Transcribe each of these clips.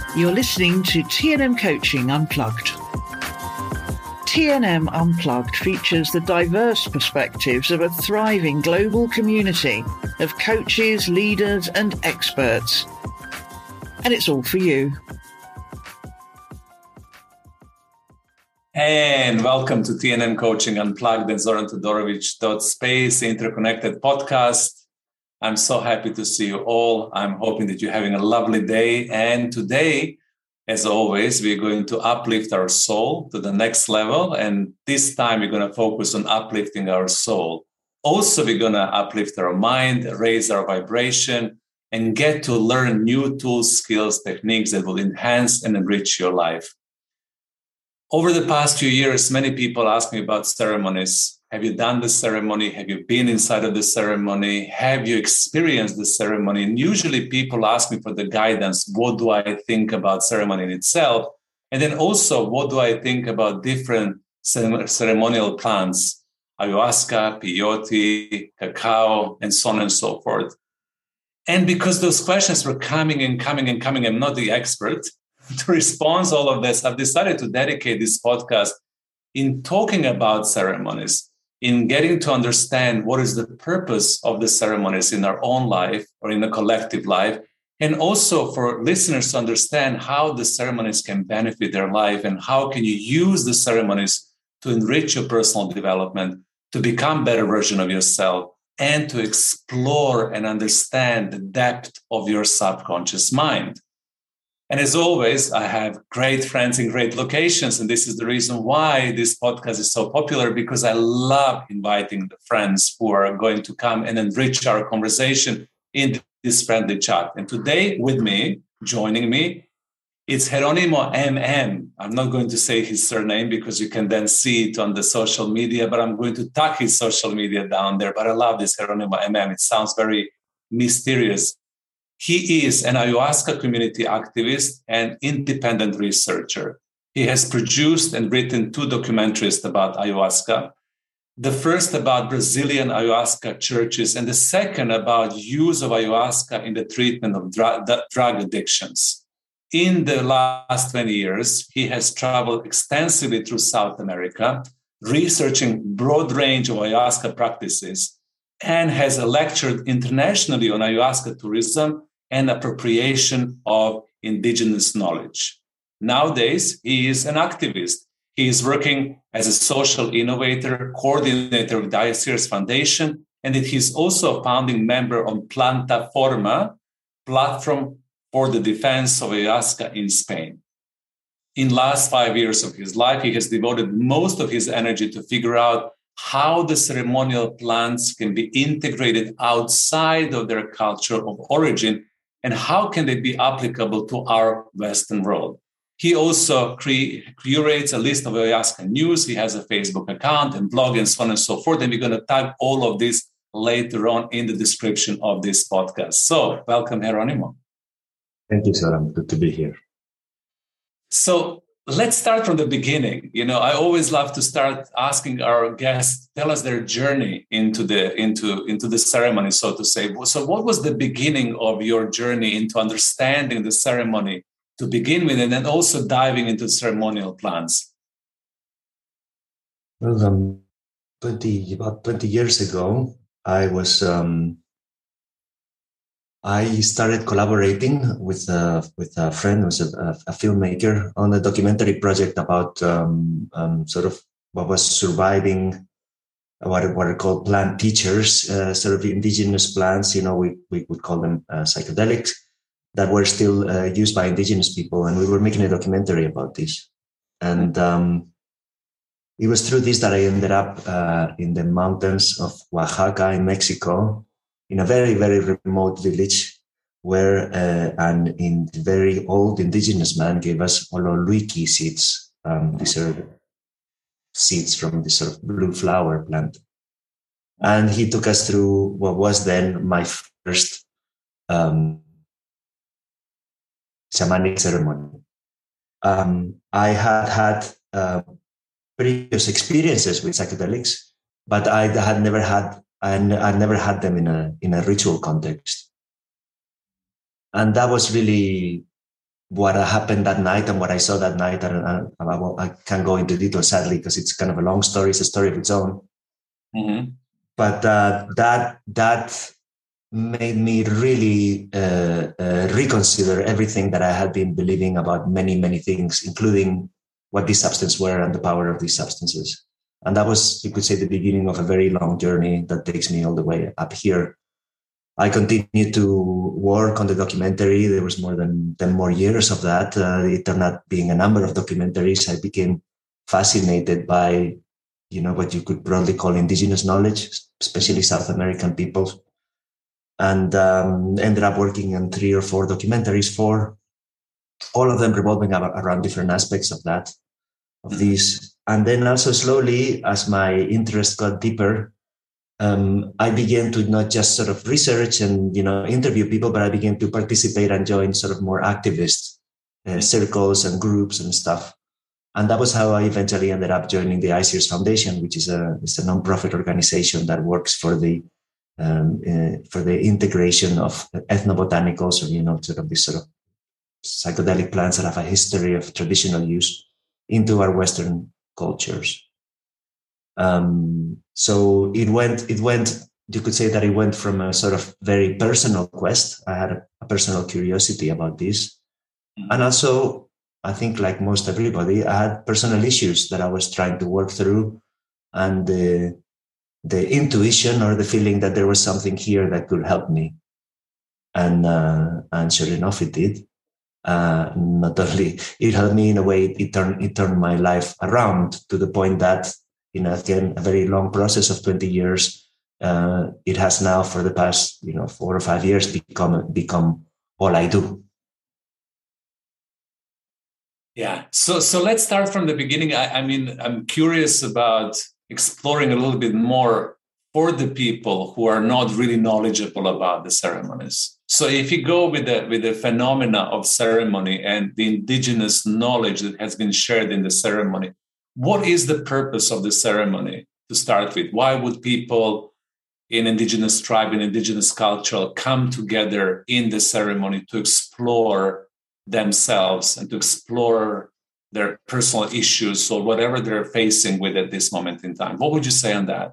You're listening to TNM Coaching Unplugged. TNM Unplugged features the diverse perspectives of a thriving global community of coaches, leaders, and experts. And it's all for you. And welcome to TNM Coaching Unplugged and Zoran Todorovic.space interconnected podcast. I'm so happy to see you all. I'm hoping that you're having a lovely day. And today, as always, we're going to uplift our soul to the next level. And this time we're going to focus on uplifting our soul. Also, we're going to uplift our mind, raise our vibration, and get to learn new tools, skills, techniques that will enhance and enrich your life. Over the past few years, many people ask me about ceremonies. Have you done the ceremony? Have you been inside of the ceremony? Have you experienced the ceremony? And usually people ask me for the guidance. What do I think about ceremony in itself? And then also, what do I think about different ceremonial plants? Ayahuasca, peyote, cacao, and so on and so forth. And because those questions were coming, I'm not the expert to respond to all of this. I've decided to dedicate this podcast in talking about ceremonies, in getting to understand what is the purpose of the ceremonies in our own life or in the collective life, and also for listeners to understand how the ceremonies can benefit their life and how can you use the ceremonies to enrich your personal development, to become a better version of yourself, and to explore and understand the depth of your subconscious mind. And as always, I have great friends in great locations. And this is the reason why this podcast is so popular, because I love inviting the friends who are going to come and enrich our conversation in this friendly chat. And today with me, joining me, it's Jeronimo MM. I'm not going to say his surname because you can then see it on the social media, but I'm going to tag his social media down there. But I love this Jeronimo MM. It sounds very mysterious. He is an ayahuasca community activist and independent researcher. He has produced and written 2 documentaries about ayahuasca. The first about Brazilian ayahuasca churches, and the second about use of ayahuasca in the treatment of drug addictions. In the last 20 years, he has traveled extensively through South America, researching broad range of ayahuasca practices, and has lectured internationally on ayahuasca tourism and appropriation of indigenous knowledge. Nowadays, he is an activist. He is working as a social innovator, coordinator of Diaceres Foundation, and he's also a founding member on Plantaforma, platform for the defense of ayahuasca in Spain. In the last 5 years of his life, he has devoted most of his energy to figure out how the ceremonial plants can be integrated outside of their culture of origin, and how can they be applicable to our Western world. He also curates a list of ayahuasca news. He has a Facebook account and blog and so on and so forth. And we're going to tag all of this later on in the description of this podcast. So welcome, Jeronimo. Thank you, Zoran. Good to be here. So let's start from the beginning. I always love to start asking our guests, tell us their journey into the ceremony, so to say. So what was the beginning of your journey into understanding the ceremony to begin with, and then also diving into ceremonial plants? Well, about 20 years ago, I started collaborating with a friend who's a filmmaker on a documentary project about sort of what was surviving, what are called plant teachers, sort of indigenous plants. We would call them psychedelics that were still used by indigenous people, and we were making a documentary about this. And it was through this that I ended up in the mountains of Oaxaca in Mexico, in a very, very remote village where an very old indigenous man gave us ololuiki seeds. These are seeds from this sort of blue flower plant. And he took us through what was then my first shamanic ceremony. I had previous experiences with psychedelics, but I never had them in a ritual context. And that was really what happened that night and what I saw that night. I can't go into detail, sadly, because it's kind of a long story. It's a story of its own. Mm-hmm. But that made me really reconsider everything that I had been believing about many, many things, including what these substances were and the power of these substances. And that was, you could say, the beginning of a very long journey that takes me all the way up here. I continued to work on the documentary. There was more than 10 more years of that. It turned out being a number of documentaries. I became fascinated by, what you could broadly call indigenous knowledge, especially South American peoples. And ended up working on 3 or 4 documentaries, all of them revolving around different aspects of that, of these. And then also slowly, as my interest got deeper, I began to not just sort of research and interview people, but I began to participate and join sort of more activist circles and groups and stuff. And that was how I eventually ended up joining the ICEERS Foundation, which is a non-profit organization that works for the integration of ethnobotanicals, or these sort of psychedelic plants that have a history of traditional use into our Western cultures. So it went, you could say that it went from a sort of very personal quest. I had a personal curiosity about this. And also, I think like most everybody, I had personal issues that I was trying to work through. And the intuition or the feeling that there was something here that could help me. And sure enough, it did. Not only it helped me in a way, it turned my life around to the point that, again, a very long process of 20 years, it has now for the past, 4 or 5 years become all I do. Yeah. So let's start from the beginning. I mean, I'm curious about exploring a little bit more for the people who are not really knowledgeable about the ceremonies. So if you go with the phenomena of ceremony and the indigenous knowledge that has been shared in the ceremony, what is the purpose of the ceremony to start with? Why would people in indigenous tribe, in indigenous culture come together in the ceremony to explore themselves and to explore their personal issues or whatever they're facing with at this moment in time? What would you say on that?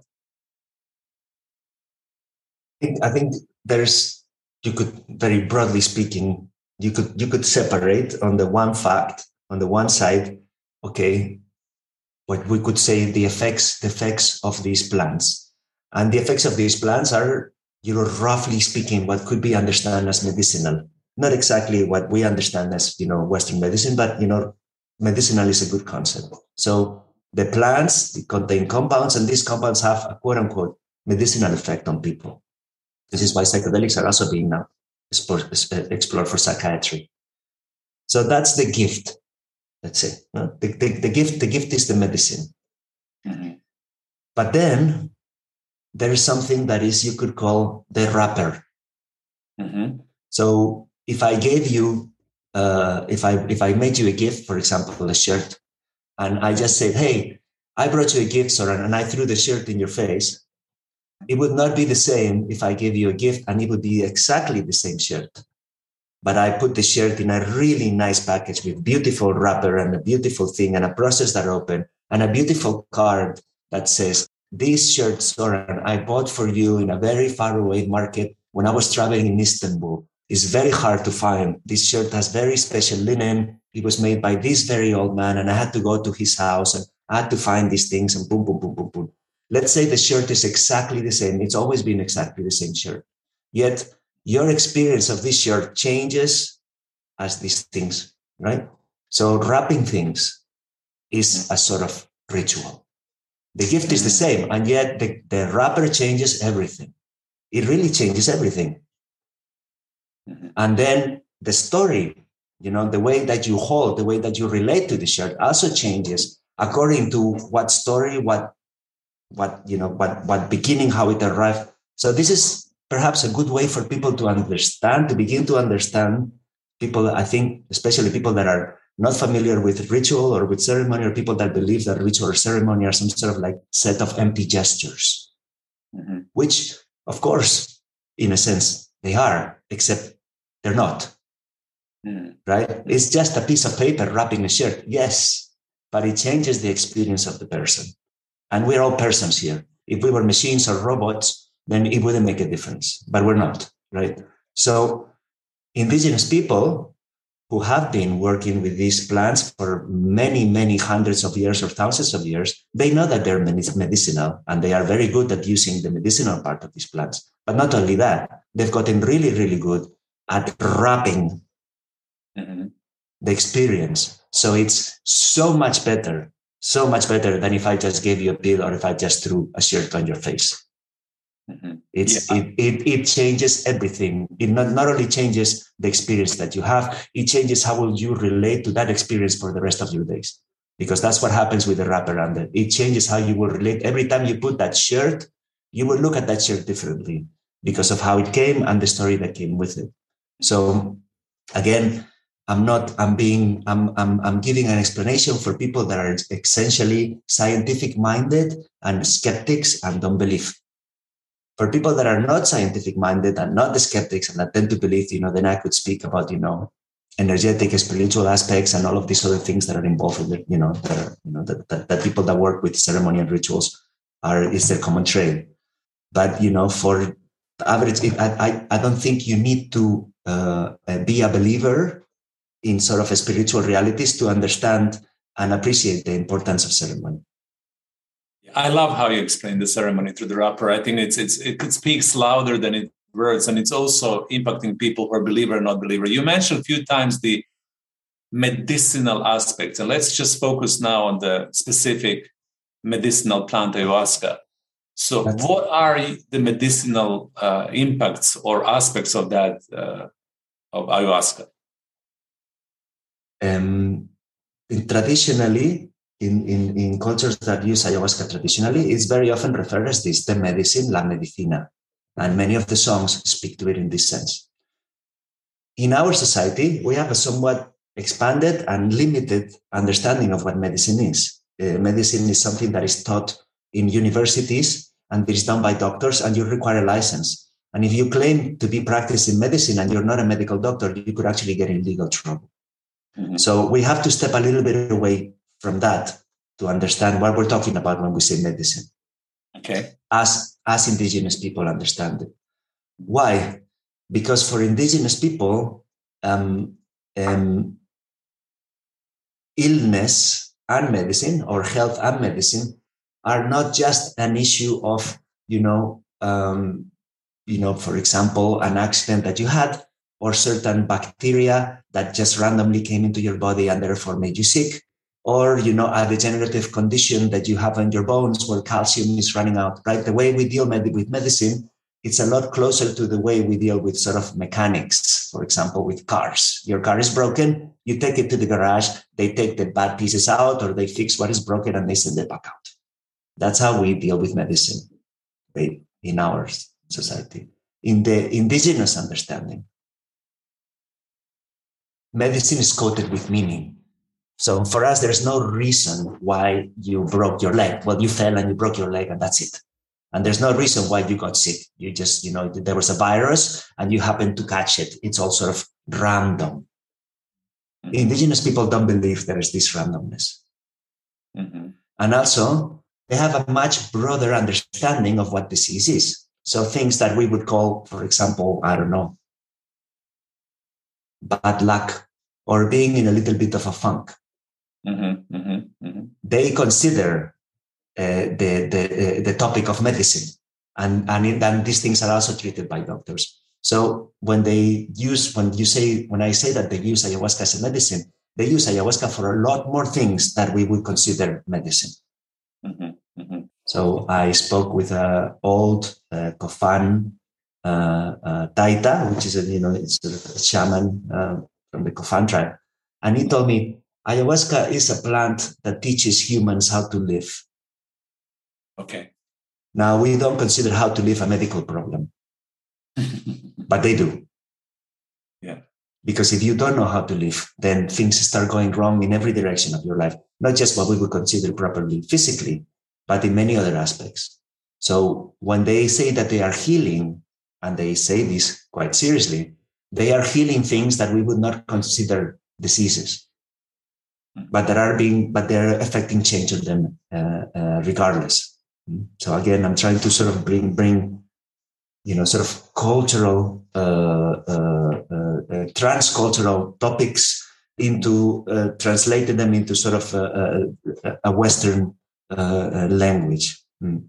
I think you could, very broadly speaking, you could separate on the one side, okay, what we could say the effects of these plants. And the effects of these plants are, roughly speaking, what could be understood as medicinal. Not exactly what we understand as, Western medicine, but, medicinal is a good concept. So the plants, they contain compounds, and these compounds have a quote unquote medicinal effect on people. This is why psychedelics are also being now explored for psychiatry. So that's the gift, let's say. The gift is the medicine. Mm-hmm. But then there is something that is, you could call the wrapper. Mm-hmm. So if I gave you, if I made you a gift, for example, a shirt, and I just said, hey, I brought you a gift, Zoran, and I threw the shirt in your face, it would not be the same if I gave you a gift and it would be exactly the same shirt. But I put the shirt in a really nice package with beautiful wrapper and a beautiful thing and a process that open and a beautiful card that says, this shirt, Zoran, I bought for you in a very far away market when I was traveling in Istanbul. It's very hard to find. This shirt has very special linen. It was made by this very old man, and I had to go to his house and I had to find these things and boom, boom, boom, boom, boom. Let's say the shirt is exactly the same. It's always been exactly the same shirt. Yet your experience of this shirt changes as these things, right? So wrapping things is a sort of ritual. The gift is the same, and yet the wrapper changes everything. It really changes everything. And then the story, the way that you hold, the way that you relate to the shirt also changes according to what story, what beginning, how it arrived. So this is perhaps a good way for people to begin to understand people, I think, especially people that are not familiar with ritual or with ceremony, or people that believe that ritual or ceremony are some sort of like set of empty gestures, which, of course, in a sense, they are, except they're not. right? It's just a piece of paper wrapping a shirt. Yes, but it changes the experience of the person. And we're all persons here. If we were machines or robots, then it wouldn't make a difference, but we're not, right? So indigenous people who have been working with these plants for many, many hundreds of years or thousands of years, they know that they're medicinal, and they are very good at using the medicinal part of these plants. But not only that, they've gotten really, really good at wrapping the experience. So it's so much better than if I just gave you a pill or if I just threw a shirt on your face. It changes everything. It not only changes the experience that you have, it changes how will you relate to that experience for the rest of your days. Because that's what happens with the wraparound. It changes how you will relate. Every time you put that shirt, you will look at that shirt differently because of how it came and the story that came with it. So again, I'm giving an explanation for people that are essentially scientific minded and skeptics and don't believe. For people that are not scientific minded and not the skeptics and that tend to believe, then I could speak about, energetic, spiritual aspects and all of these other things that are involved with it, that people that work with ceremony and rituals is their common trait. But, for the average, I don't think you need to be a believer in sort of spiritual realities to understand and appreciate the importance of ceremony. I love how you explain the ceremony through the wrapper. I think it speaks louder than its words, and it's also impacting people who are believer or not believer. You mentioned a few times the medicinal aspects, and let's just focus now on the specific medicinal plant ayahuasca. So what are the medicinal impacts or aspects of that, of ayahuasca? Traditionally, in cultures that use ayahuasca traditionally, it's very often referred as this, the medicine, la medicina. And many of the songs speak to it in this sense. In our society, we have a somewhat expanded and limited understanding of what medicine is. Medicine is something that is taught in universities and it is done by doctors, and you require a license. And if you claim to be practicing medicine and you're not a medical doctor, you could actually get in legal trouble. So we have to step a little bit away from that to understand what we're talking about when we say medicine. Okay. As indigenous people understand it. Why? Because for indigenous people, illness and medicine, or health and medicine, are not just an issue of, for example, an accident that you had, or certain bacteria that just randomly came into your body and therefore made you sick, or, a degenerative condition that you have in your bones where calcium is running out, right? The way we deal with medicine, it's a lot closer to the way we deal with sort of mechanics. For example, with cars. Your car is broken, you take it to the garage, they take the bad pieces out, or they fix what is broken and they send it back out. That's how we deal with medicine, right? In our society. In the indigenous understanding, medicine is coated with meaning. So for us, there's no reason why you broke your leg. Well, you fell and you broke your leg and that's it. And there's no reason why you got sick. You just, there was a virus and you happened to catch it. It's all sort of random. Indigenous people don't believe there is this randomness. And also, they have a much broader understanding of what disease is. So things that we would call, for example, bad luck or being in a little bit of a funk. They consider the topic of medicine, and these things are also treated by doctors. So when I say that they use ayahuasca as a medicine, they use ayahuasca for a lot more things that we would consider medicine. So I spoke with an old Kofan Taita, which is a shaman from the Kofan tribe, and he told me ayahuasca is a plant that teaches humans how to live. Okay. Now, we don't consider how to live a medical problem, but they do. Yeah. Because if you don't know how to live, then things start going wrong in every direction of your life, not just what we would consider properly physically, but in many other aspects. So when they say that they are healing, and they say this quite seriously, they are healing things that we would not consider diseases, but they're affecting change of them regardless. So again, I'm trying to sort of bring sort of cultural, transcultural topics into translating them into sort of a Western language.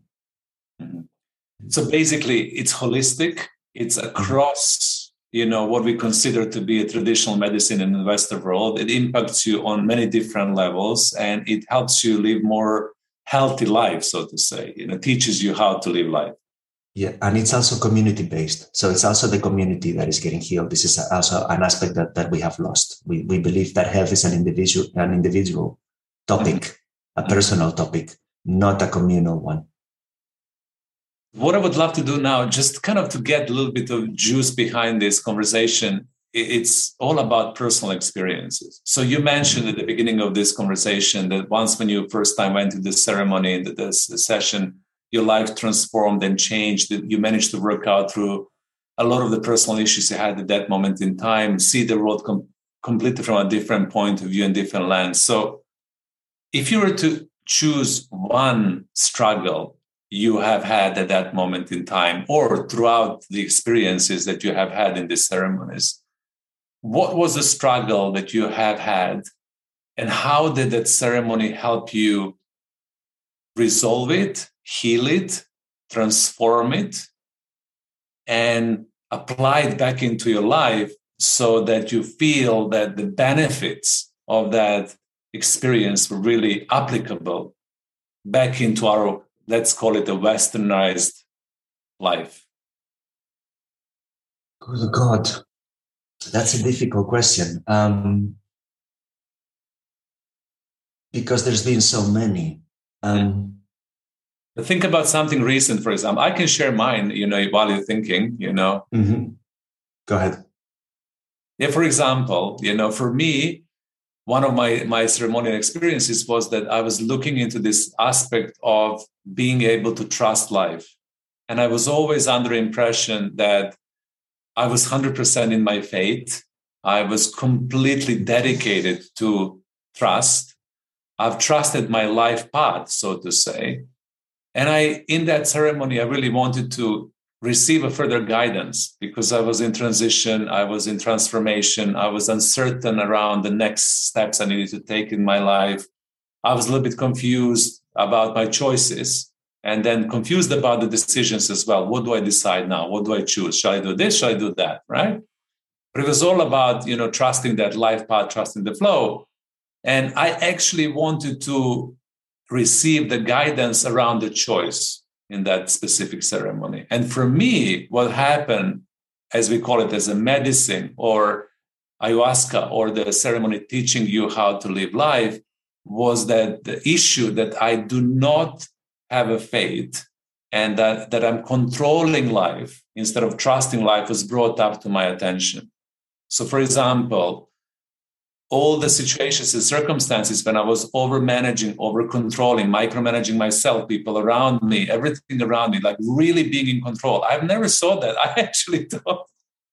So basically, it's holistic. It's across, what we consider to be a traditional medicine in the Western world. It impacts you on many different levels, and it helps you live more healthy life, so to say. Teaches you how to live life. Yeah, and it's also community-based. So it's also the community that is getting healed. This is also an aspect that we have lost. We believe that health is an individual topic, a personal topic, not a communal one. What I would love to do now, just kind of to get a little bit of juice behind this conversation, it's all about personal experiences. So you mentioned at the beginning of this conversation that once when you first time went to this ceremony, this session, your life transformed and changed. You managed to work out through a lot of the personal issues you had at that moment in time, see the world completely from a different point of view and different lens. So if you were to choose one struggle you have had at that moment in time or throughout the experiences that you have had in these ceremonies, what was the struggle that you have had and how did that ceremony help you resolve it, heal it, transform it, and apply it back into your life so that you feel that the benefits of that experience were really applicable back into our, let's call it, a westernized life? Good God, that's a difficult question. Because there's been so many. Think about something recent, for example. I can share mine, while you're thinking, Mm-hmm. Go ahead. Yeah, for example, for me, one of my ceremonial experiences was that I was looking into this aspect of being able to trust life. And I was always under impression that I was 100% in my faith. I was completely dedicated to trust. I've trusted my life path, so to say. And in that ceremony, I really wanted to receive a further guidance because I was in transition, I was in transformation, I was uncertain around the next steps I needed to take in my life. I was a little bit confused about my choices and then confused about the decisions as well. What do I decide now? What do I choose? Shall I do this? Shall I do that? Right? But it was all about, trusting that life path, trusting the flow. And I actually wanted to receive the guidance around the choice in that specific ceremony. And for me, what happened, as we call it, as a medicine or ayahuasca or the ceremony teaching you how to live life, was that the issue that I do not have a faith and that I'm controlling life instead of trusting life was brought up to my attention. So, for example, all the situations and circumstances when I was over-managing, over-controlling, micromanaging myself, people around me, everything around me, like really being in control. I've never saw that. I actually thought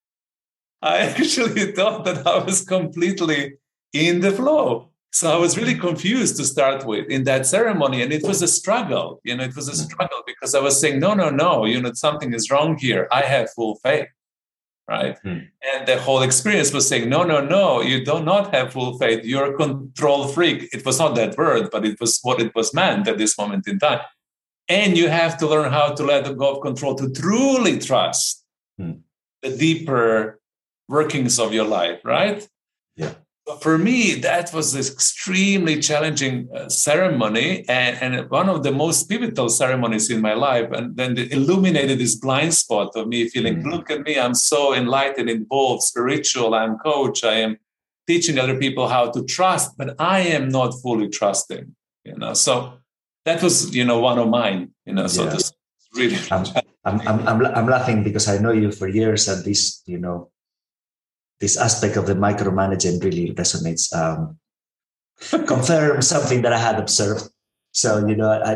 that I was completely in the flow. So I was really confused to start with in that ceremony. And it was a struggle. It was a struggle because I was saying, no, something is wrong here. I have full faith. Right. And the whole experience was saying, no, you do not have full faith. You're a control freak. It was not that word, but it was what it was meant at this moment in time. And you have to learn how to let go of control to truly trust the deeper workings of your life. Right. Yeah. For me, that was this extremely challenging ceremony and one of the most pivotal ceremonies in my life. And then it illuminated this blind spot of me feeling, look at me, I'm so enlightened, involved, spiritual, I'm coach, I am teaching other people how to trust, but I am not fully trusting, So that was, one of mine, so this really. I'm laughing because I know you for years and this, this aspect of the micromanaging really resonates. Confirm something that I had observed. So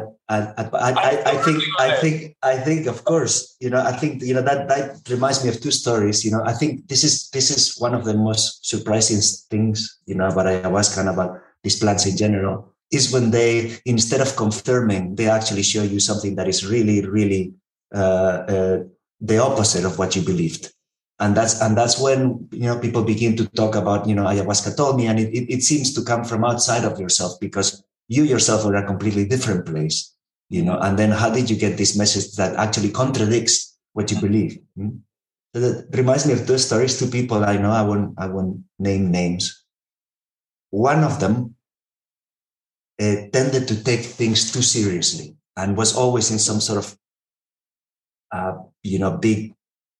I think of course, I think that reminds me of two stories. I think this is one of the most surprising things about ayahuasca and about these plants in general, is when they, instead of confirming, they actually show you something that is really, really the opposite of what you believed. And that's when people begin to talk about ayahuasca told me, and it seems to come from outside of yourself, because you yourself are a completely different place, and then how did you get this message that actually contradicts what you believe? So that reminds me of two stories. Two people I know, I won't name names. One of them tended to take things too seriously and was always in some sort of big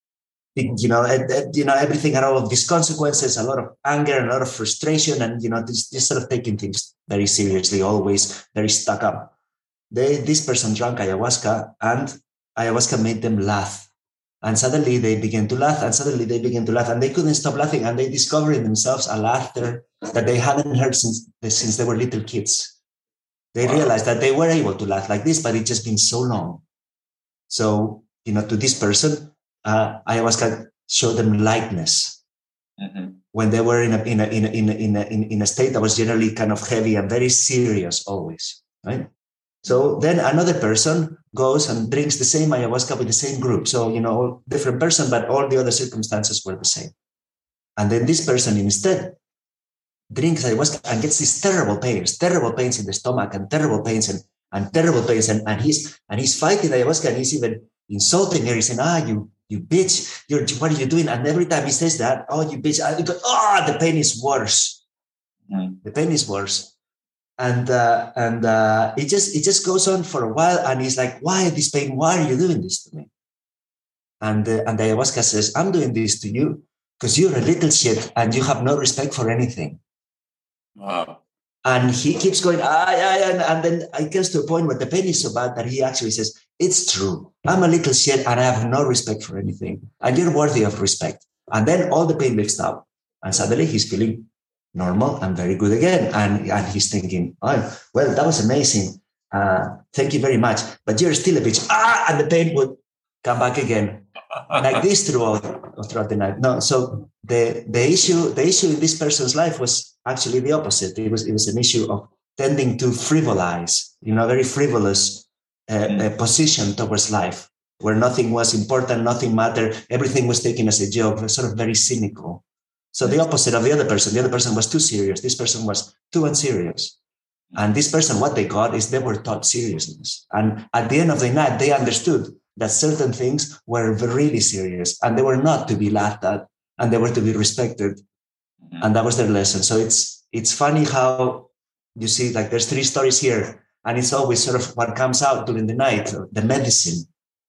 everything had all of these consequences, a lot of anger, a lot of frustration, and this sort of taking things very seriously, always very stuck up. This person drank ayahuasca, and ayahuasca made them laugh, and suddenly they began to laugh, and they couldn't stop laughing, and they discovered in themselves a laughter that they hadn't heard since they were little kids. They realized that they were able to laugh like this, but it's just been so long. So to this person, ayahuasca showed them lightness when they were in a state that was generally kind of heavy and very serious always, right? So then another person goes and drinks the same ayahuasca with the same group. So all different person, but all the other circumstances were the same. And then this person instead drinks ayahuasca and gets these terrible pains in the stomach, and terrible pains and he's fighting ayahuasca, and he's even insulting her. He's saying, you bitch, what are you doing? And every time he says that, oh, you bitch, the pain is worse. The pain is worse. And it just goes on for a while, and he's like, why this pain? Why are you doing this to me? And the ayahuasca says, I'm doing this to you because you're a little shit and you have no respect for anything. Wow. And he keeps going, and then it gets to a point where the pain is so bad that he actually says, it's true. I'm a little shit and I have no respect for anything. And you're worthy of respect. And then all the pain lifts up. And suddenly he's feeling normal and very good again. And he's thinking, oh, well, that was amazing. Thank you very much. But you're still a bitch. And the pain would come back again. Like this throughout the night. No, so the issue in this person's life was actually the opposite. It was an issue of tending to frivolize, very frivolous position towards life, where nothing was important, nothing mattered, everything was taken as a joke, sort of very cynical. So the opposite of the other person was too serious. This person was too unserious. And this person, what they got is they were taught seriousness. And at the end of the night, they understood that certain things were really serious and they were not to be laughed at and they were to be respected. And that was their lesson. So it's funny how you see, like, there's three stories here, and it's always sort of what comes out during the night, the medicine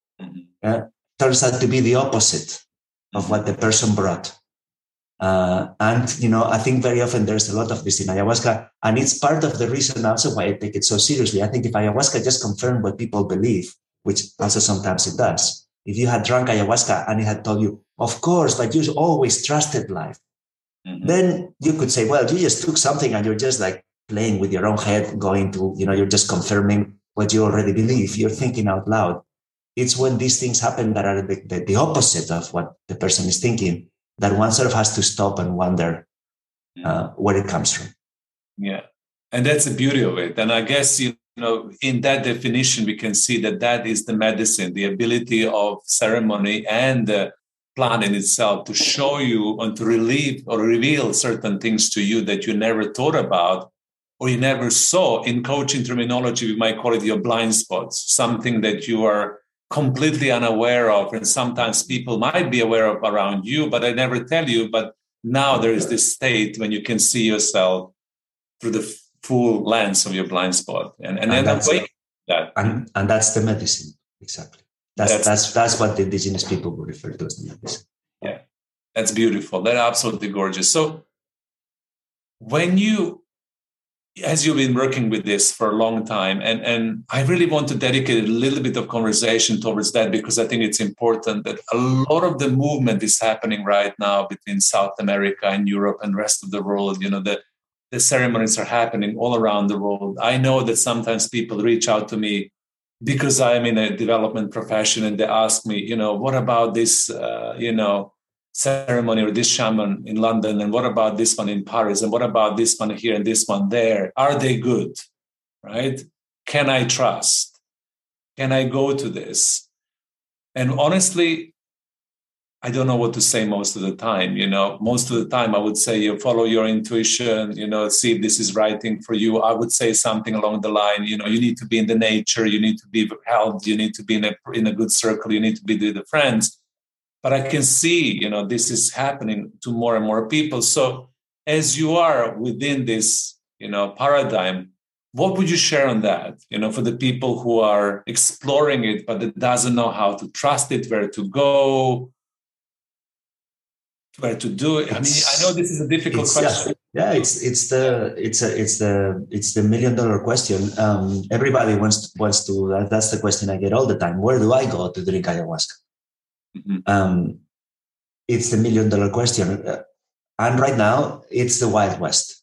turns out to be the opposite of what the person brought. And I think very often there's a lot of this in ayahuasca, and it's part of the reason also why I take it so seriously. I think if ayahuasca just confirmed what people believe, which also sometimes it does, if you had drunk ayahuasca and it had told you, of course, but you always trusted life, then you could say, well, you just took something and you're just like playing with your own head, going to, you're just confirming what you already believe. You're thinking out loud. It's when these things happen that are the opposite of what the person is thinking, that one sort of has to stop and wonder where it comes from. Yeah. And that's the beauty of it. And I guess, in that definition, we can see that is the medicine, the ability of ceremony and the plant in itself to show you and to relieve or reveal certain things to you that you never thought about or you never saw. In coaching terminology, we might call it your blind spots, something that you are completely unaware of. And sometimes people might be aware of around you, but I never tell you. But now there is this state when you can see yourself through the full lens of your blind spot. And then that. And that's the medicine. Exactly. That's what the indigenous people would refer to as the medicine. Yeah. That's beautiful. That's absolutely gorgeous. So as you've been working with this for a long time, and I really want to dedicate a little bit of conversation towards that, because I think it's important that a lot of the movement is happening right now between South America and Europe and rest of the world, the ceremonies are happening all around the world. I know that sometimes people reach out to me because I'm in a development profession, and they ask me, what about this, ceremony or this shaman in London, and what about this one in Paris, and what about this one here and this one there? Are they good, right? Can I trust? Can I go to this? And honestly, I don't know what to say most of the time. Most of the time I would say, you follow your intuition, see if this is right thing for you. I would say something along the line, you need to be in the nature, you need to be healthy, you need to be in a good circle, you need to be with the friends. But I can see, this is happening to more and more people. So as you are within this, paradigm, what would you share on that, for the people who are exploring it, but it doesn't know how to trust it, where to go, where to do it? I know this is a difficult question. Yeah, it's the $1 million question. Everybody wants to. That's the question I get all the time. Where do I go to drink ayahuasca? Mm-hmm. It's the $1 million question, and right now it's the Wild West.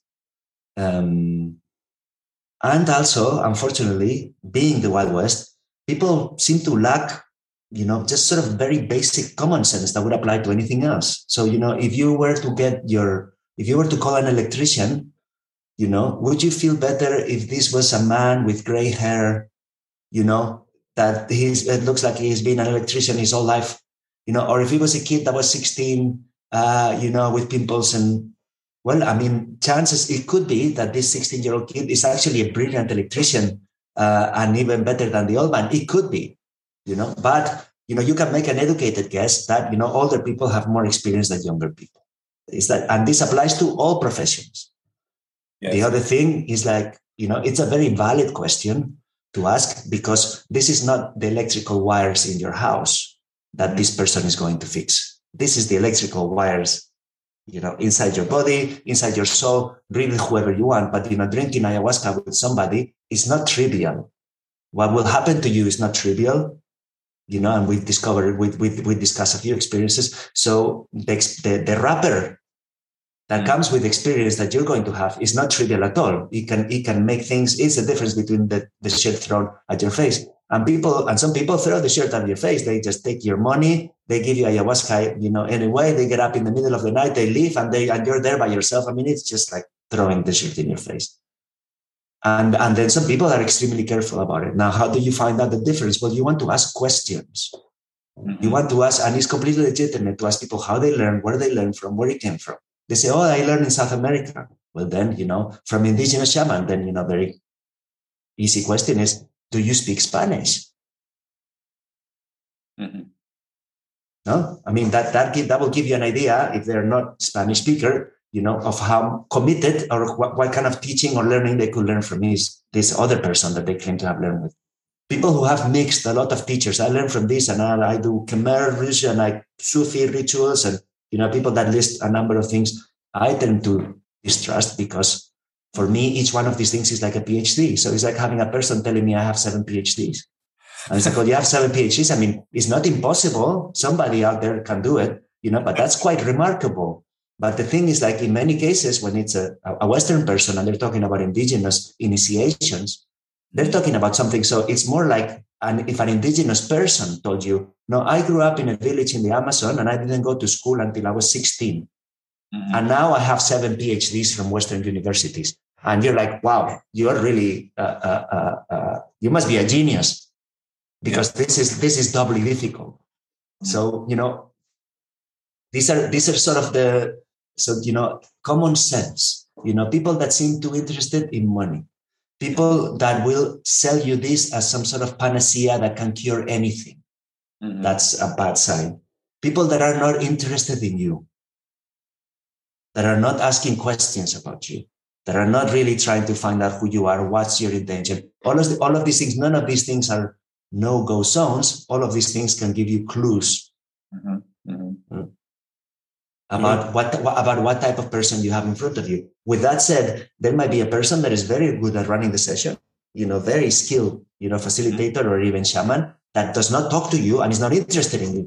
And also, unfortunately, being the Wild West, people seem to lack, just sort of very basic common sense that would apply to anything else. So, if you were to call an electrician, would you feel better if this was a man with gray hair, that it looks like he's been an electrician his whole life, or if he was a kid that was 16, with pimples and, chances it could be that this 16-year-old kid is actually a brilliant electrician and even better than the old man. It could be, but, you can make an educated guess that, older people have more experience than younger people. And this applies to all professions. Yes. The other thing is it's a very valid question to ask, because this is not the electrical wires in your house that this person is going to fix. This is the electrical wires inside your body, inside your soul, really whoever you want. But, drinking ayahuasca with somebody is not trivial. What will happen to you is not trivial, and we've discovered, we discussed a few experiences. So the wrapper that comes with experience that you're going to have is not trivial at all. It can make things, it's the difference between the shit thrown at your face. And some people throw the shirt at your face. They just take your money. They give you ayahuasca, anyway. They get up in the middle of the night, they leave, and you're there by yourself. It's just like throwing the shirt in your face. And then some people are extremely careful about it. Now, how do you find out the difference? Well, you want to ask questions. Mm-hmm. You want to ask, and it's completely legitimate to ask people how they learn, where they learn from, where it came from. They say, oh, I learned in South America. Well, then, from indigenous shaman, then, very easy question is, do you speak Spanish? Mm-hmm. No? That will give you an idea, if they're not Spanish speaker, of how committed or what kind of teaching or learning they could learn from this other person that they claim to have learned with. People who have mixed a lot of teachers, I learn from this, and I do Khmer rituals and I Sufi rituals, and people that list a number of things, I tend to distrust, because for me, each one of these things is like a PhD. So it's like having a person telling me I have 7 PhDs. And it's like, well, you have 7 PhDs. It's not impossible. Somebody out there can do it, but that's quite remarkable. But the thing is, in many cases, when it's a Western person and they're talking about indigenous initiations, they're talking about something. So it's more like if an indigenous person told you, no, I grew up in a village in the Amazon and I didn't go to school until I was 16. Mm-hmm. And now I have 7 PhDs from Western universities. And you're like, wow, you are really, you must be a genius, because this is doubly difficult. Mm-hmm. So, these are sort of common sense, people that seem too interested in money, people that will sell you this as some sort of panacea that can cure anything. Mm-hmm. That's a bad sign. People that are not interested in you, that are not asking questions about you, that are not really trying to find out who you are, what's your intention. All of these things, none of these things are no-go zones. All of these things can give you clues. Mm-hmm. Mm-hmm. About what type of person you have in front of you. With that said, there might be a person that is very good at running the session, very skilled, facilitator or even shaman, that does not talk to you and is not interested in you.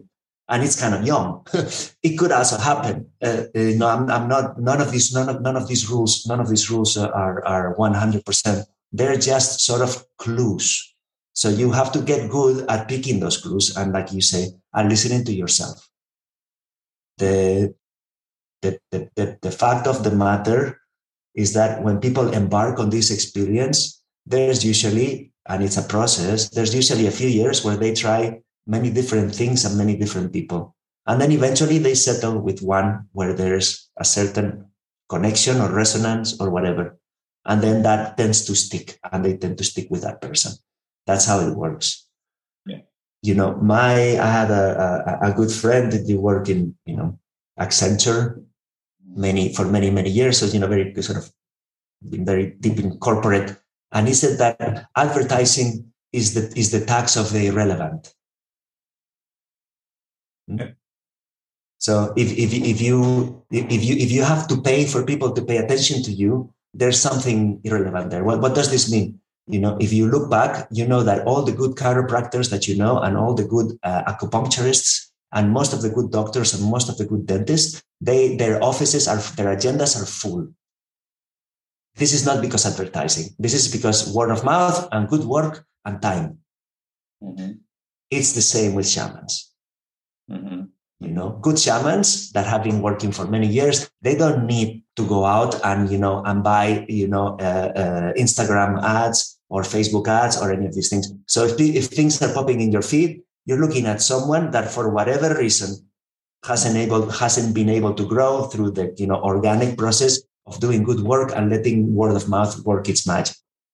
and it's kind of young. It could also happen. I'm not. None of these rules are 100%. They're just sort of clues. So you have to get good at picking those clues, and like you say, and listening to yourself. The fact of the matter is that when people embark on this experience, there's usually, and it's a process, there's usually a few years where they try many different things and many different people. And then eventually they settle with one where there's a certain connection or resonance or whatever. And then that tends to stick, and they tend to stick with that person. That's how it works. Yeah. I had a good friend that worked in, Accenture for many years. So, very sort of been very deep in corporate. And he said that advertising is the tax of the irrelevant. Yeah. So if you have to pay for people to pay attention to you, there's something irrelevant there. What does this mean? If you look back, you know that all the good chiropractors that and all the good acupuncturists and most of the good doctors and most of the good dentists, their offices their agendas are full. This is not because advertising. This is because word of mouth and good work and time. Mm-hmm. It's the same with shamans. Mm-hmm. Good shamans that have been working for many years, they don't need to go out and buy Instagram ads or Facebook ads or any of these things. So if things are popping in your feed, you're looking at someone that for whatever reason hasn't been able to grow through the organic process of doing good work and letting word of mouth work its magic.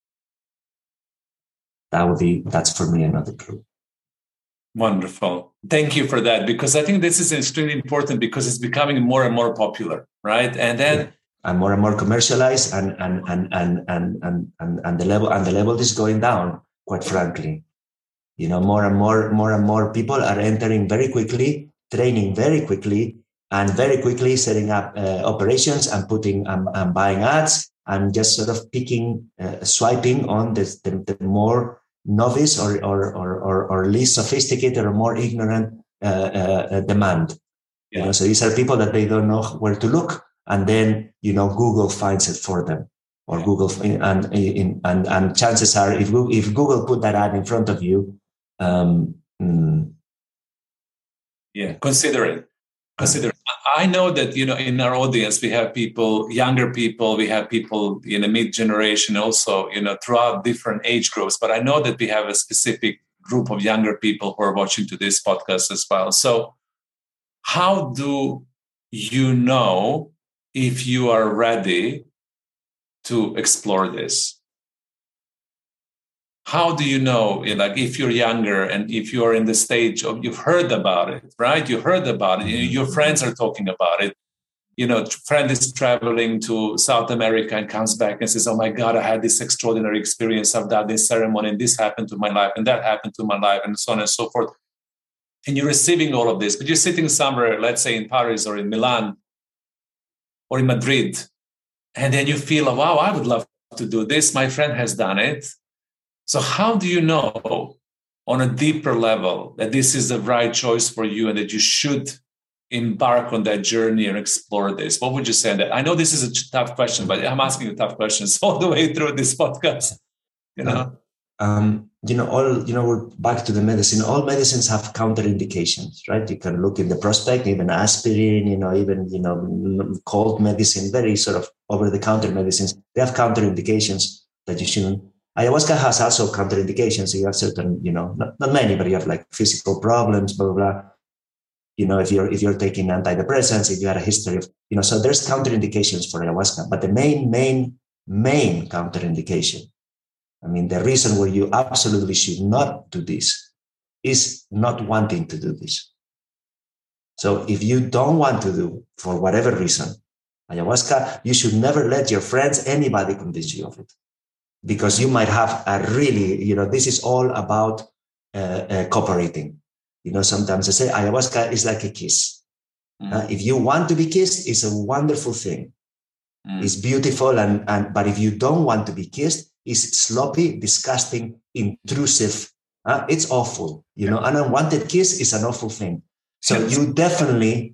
That's for me another clue. Wonderful. Thank you for that, because I think this is extremely important because it's becoming more and more popular, right? And then and more commercialized, and the level is going down, quite frankly. More and more people are entering very quickly, training very quickly, and very quickly setting up operations and putting and buying ads and just sort of swiping on the more novice or least sophisticated or more ignorant demand. Yeah. So these are people that they don't know where to look, and then Google finds it for them, or Google and chances are if Google put that ad in front of you, consider it. I know that in our audience we have people, younger people, we have people in the mid-generation also, throughout different age groups. But I know that we have a specific group of younger people who are watching to this podcast as well. So how do you know if you are ready to explore this? How do you know, if you're younger and if you're in the stage of, you've heard about it, right? You heard about it. Your friends are talking about it. Friend is traveling to South America and comes back and says, oh my God, I had this extraordinary experience. I've done this ceremony and this happened to my life and that happened to my life and so on and so forth. And you're receiving all of this, but you're sitting somewhere, let's say in Paris or in Milan or in Madrid. And then you feel, wow, I would love to do this. My friend has done it. So how do you know on a deeper level that this is the right choice for you and that you should embark on that journey and explore this? What would you say on that? I know this is a tough question, but I'm asking you tough questions all the way through this podcast. We're back to the medicine. All medicines have counterindications, right? You can look in the prospect, even aspirin, even cold medicine, very sort of over-the-counter medicines. They have counterindications that you shouldn't. Ayahuasca has also counterindications. So you have certain, not many, but you have like physical problems, blah, blah, blah. If you're taking antidepressants, if you had a history of, so there's counterindications for ayahuasca. But the main counterindication, the reason where you absolutely should not do this is not wanting to do this. So if you don't want to do, for whatever reason, ayahuasca, you should never let your friends, anybody convince you of it. Because you might have a really, this is all about cooperating. Sometimes I say ayahuasca is like a kiss. If you want to be kissed, it's a wonderful thing. It's beautiful, but if you don't want to be kissed, it's sloppy, disgusting, intrusive. It's awful. An unwanted kiss is an awful thing. So you definitely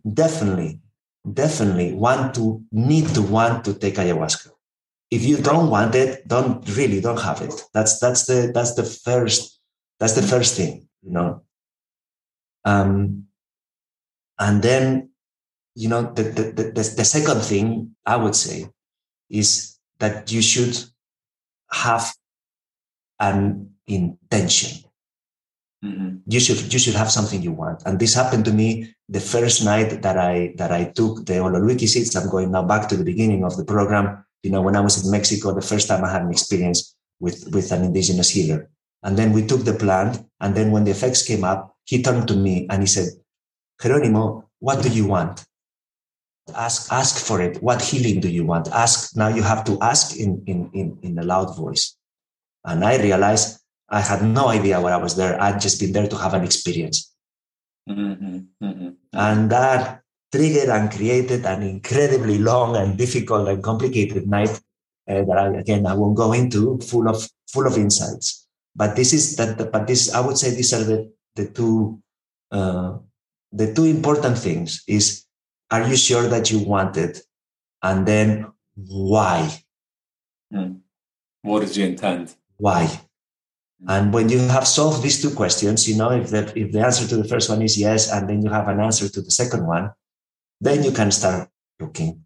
need to take ayahuasca. If you don't want it, don't have it. That's the first thing, and then, the second thing I would say is that you should have an intention. Mm-hmm. You should have something you want. And this happened to me the first night that I took the Ololuiki seeds. I'm going now back to the beginning of the program. When I was in Mexico, the first time I had an experience with an indigenous healer. And then we took the plant. And then when the effects came up, he turned to me and he said, Jeronimo, what do you want? Ask for it. What healing do you want? Ask. Now you have to ask in a loud voice. And I realized I had no idea why I was there. I'd just been there to have an experience. Mm-hmm. Mm-hmm. And that triggered and created an incredibly long and difficult and complicated night that I won't go into, full of insights. But I would say these are the two important things is, are you sure that you want it? And then why? What is your intent? Why? And when you have solved these two questions, if the answer to the first one is yes, and then you have an answer to the second one, then you can start looking.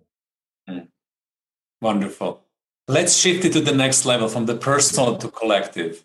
Wonderful. Let's shift it to the next level, from the personal to collective.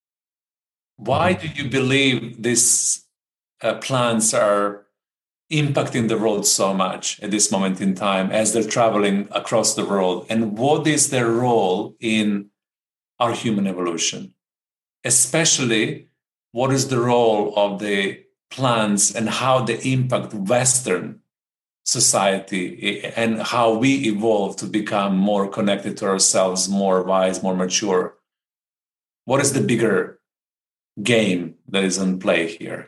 Why do you believe these plants are impacting the world so much at this moment in time as they're traveling across the world? And what is their role in our human evolution? Especially, what is the role of the plants and how they impact Western society and how we evolve to become more connected to ourselves, more wise, more mature? What is the bigger game that is in play here?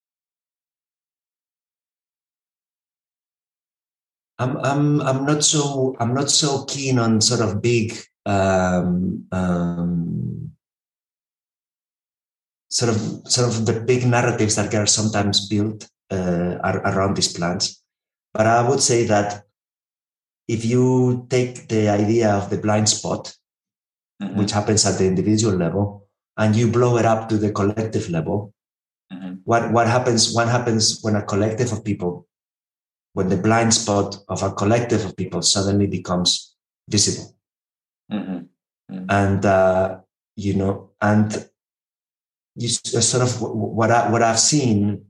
I'm not so keen on sort of big sort of the big narratives that are sometimes built around these plants. But I would say that if you take the idea of the blind spot, which happens at the individual level, and you blow it up to the collective level, what happens when a collective of people, when the blind spot of a collective of people suddenly becomes visible? And you sort of what I've seen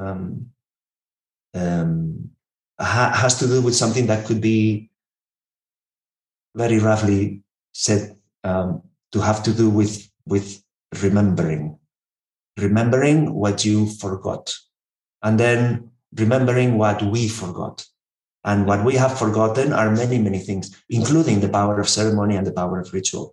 has to do with something that could be very roughly said to have to do with remembering what you forgot, and then remembering what we forgot. And what we have forgotten are many, many things, including the power of ceremony and the power of ritual.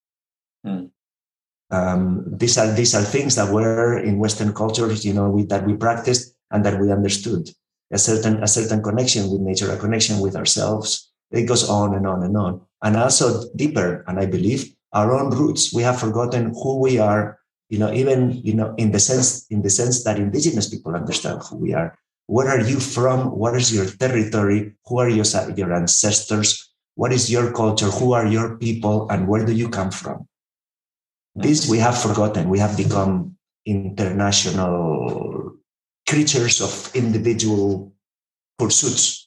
These are things that were in Western cultures, that we practiced and that we understood. A certain connection with nature, a connection with ourselves. It goes on and on and on. And also deeper, and I believe, our own roots. We have forgotten who we are, even in the sense that indigenous people understand who we are. Where are you from? What is your territory? Who are your ancestors? What is your culture? Who are your people? And where do you come from? This we have forgotten. We have become international creatures of individual pursuits.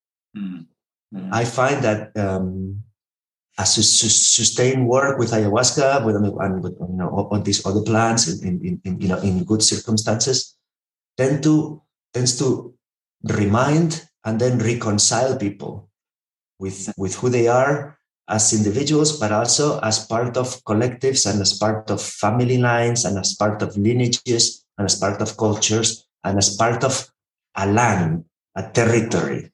I find that as a sustained work with ayahuasca, with all these other plants in good circumstances, tends to remind and then reconcile people with who they are as individuals, but also as part of collectives and as part of family lines and as part of lineages and as part of cultures and as part of a land, a territory.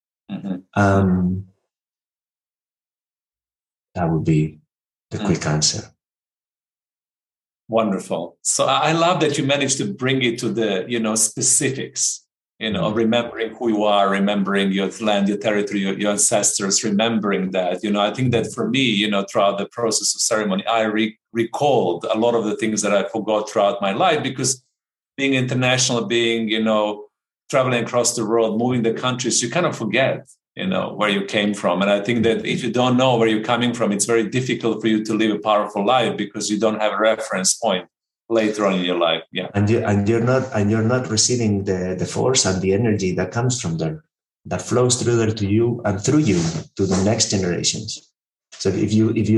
That would be the quick answer. Wonderful. So I love that you managed to bring it to the, specifics, remembering who you are, remembering your land, your territory, your ancestors, remembering that, I think that for me, throughout the process of ceremony, I recalled a lot of the things that I forgot throughout my life, because being international, being, traveling across the world, moving the countries, you kind of forget, where you came from. And I think that if you don't know where you're coming from, it's very difficult for you to live a powerful life because you don't have a reference point later on in your life. Yeah. And you're not receiving the force and the energy that comes from there, that flows through there to you and through you to the next generations. So if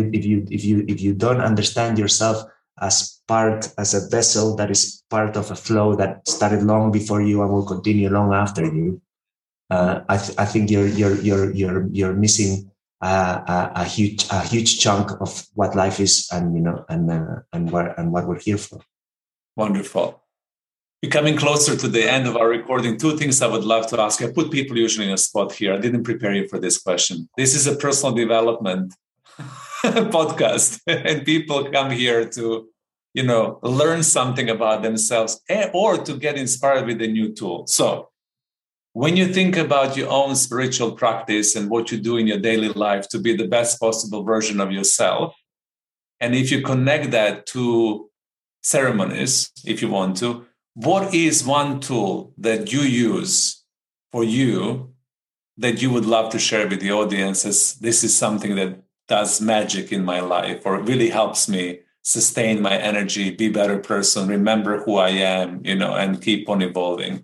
you don't understand yourself as a vessel that is part of a flow that started long before you and will continue long after you, I think you're missing a huge chunk of what life is, and what we're here for. Wonderful. We're coming closer to the end of our recording. Two things I would love to ask. I put people usually in a spot here. I didn't prepare you for this question. This is a personal development podcast, and people come here to, learn something about themselves or to get inspired with a new tool. So when you think about your own spiritual practice and what you do in your daily life to be the best possible version of yourself, and if you connect that to ceremonies, if you want to, what is one tool that you use for you that you would love to share with the audience as this is something that does magic in my life or really helps me sustain my energy, be a better person, remember who I am, and keep on evolving?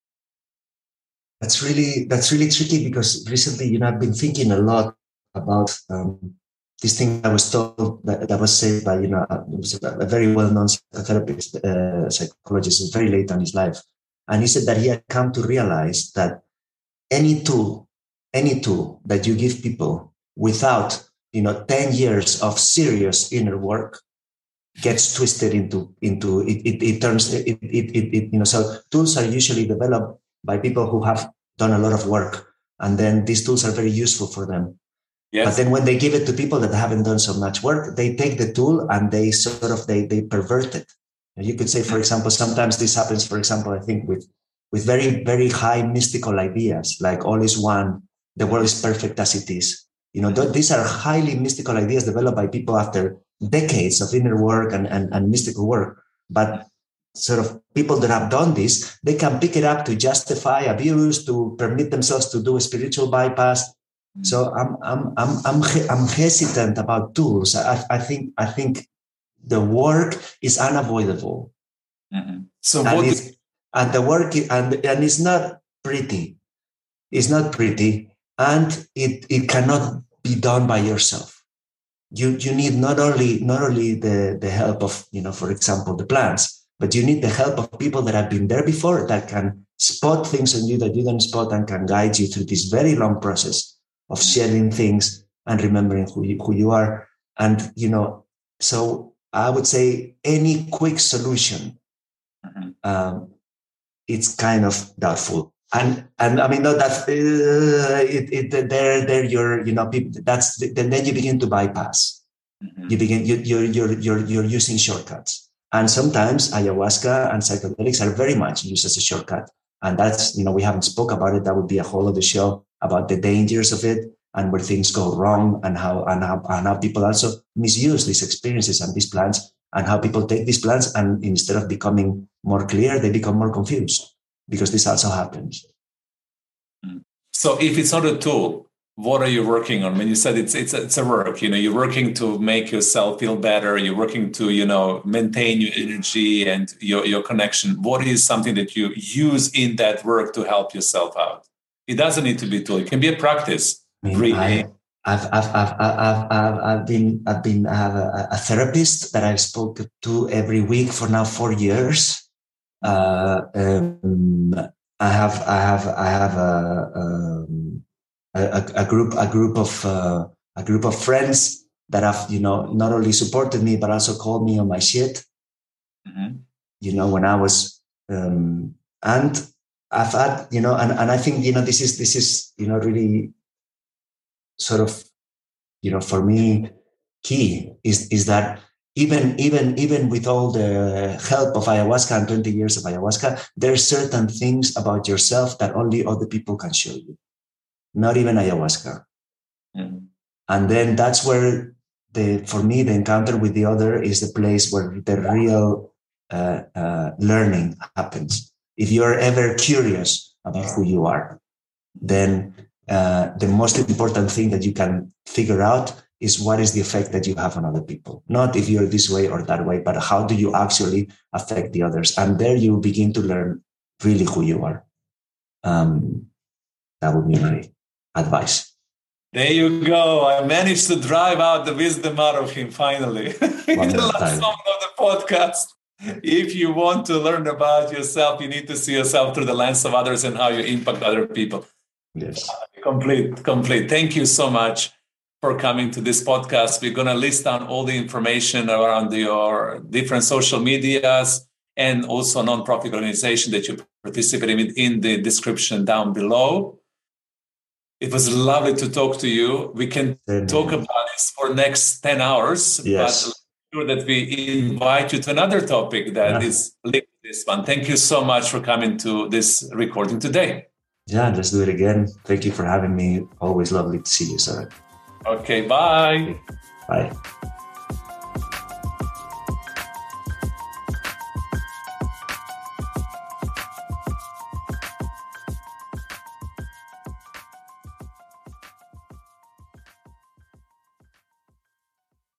That's really tricky because recently, I've been thinking a lot about this thing I was told that was said by, it was a very well-known psychotherapist, psychologist, very late in his life. And he said that he had come to realize that any tool that you give people without, 10 years of serious inner work gets twisted into it turns, so tools are usually developed by people who have done a lot of work, and then these tools are very useful for them. Yes. But then when they give it to people that haven't done so much work, they take the tool and they they pervert it. You could say, for example, sometimes this happens, for example, I think with very, very high mystical ideas, like all is one, the world is perfect as it is. These are highly mystical ideas developed by people after decades of inner work and mystical work. But sort of people that have done this, they can pick it up to justify abuse, to permit themselves to do a spiritual bypass. So I'm hesitant about tools. I think the work is unavoidable. Mm-hmm. And the work and it's not pretty. It's not pretty, and it cannot be done by yourself. You need not only the help of, for example, the plants, but you need the help of people that have been there before, that can spot things in you that you don't spot and can guide you through this very long process of shedding things and remembering who you are. And, so I would say any quick solution, it's kind of doubtful. And I mean, no, that's there you're, that's then you begin to bypass. Mm-hmm. You're using shortcuts. And sometimes ayahuasca and psychedelics are very much used as a shortcut. And that's, we haven't spoke about it. That would be a whole other show about the dangers of it and where things go wrong and how people also misuse these experiences and these plants, and how people take these plants and instead of becoming more clear, they become more confused, because this also happens. So if it's not a tool, what are you working on? When you said it's a work, you're working to make yourself feel better. You're working to, maintain your energy and your connection. What is something that you use in that work to help yourself out? It doesn't need to be a tool. It can be a practice. Really. I've been a therapist that I've spoken to every week for now 4 years. I have a group of friends that have not only supported me but also called me on my shit. Mm-hmm. When I was and I've had and I think this is really sort of for me key is that even with all the help of ayahuasca and 20 years of ayahuasca, there are certain things about yourself that only other people can show you, not even ayahuasca. Mm-hmm. And then that's where for me the encounter with the other is the place where the real learning happens. If you're ever curious about who you are, then the most important thing that you can figure out is what is the effect that you have on other people. Not if you're this way or that way, but how do you actually affect the others? And there you begin to learn really who you are. That would be my advice. There you go. I managed to drive out the wisdom out of him finally. In the last song of the podcast. If you want to learn about yourself, you need to see yourself through the lens of others and how you impact other people. Yes. Complete. Thank you so much for coming to this podcast. We're going to list down all the information around your different social medias and also non-profit organization that you participate in the description down below. It was lovely to talk to you. We can talk about this for the next 10 hours, yes. But sure that we invite you to another topic that is linked to this one. Thank you so much for coming to this recording today. Yeah, let's do it again. Thank you for having me. Always lovely to see you, Søren. Okay, bye. Bye.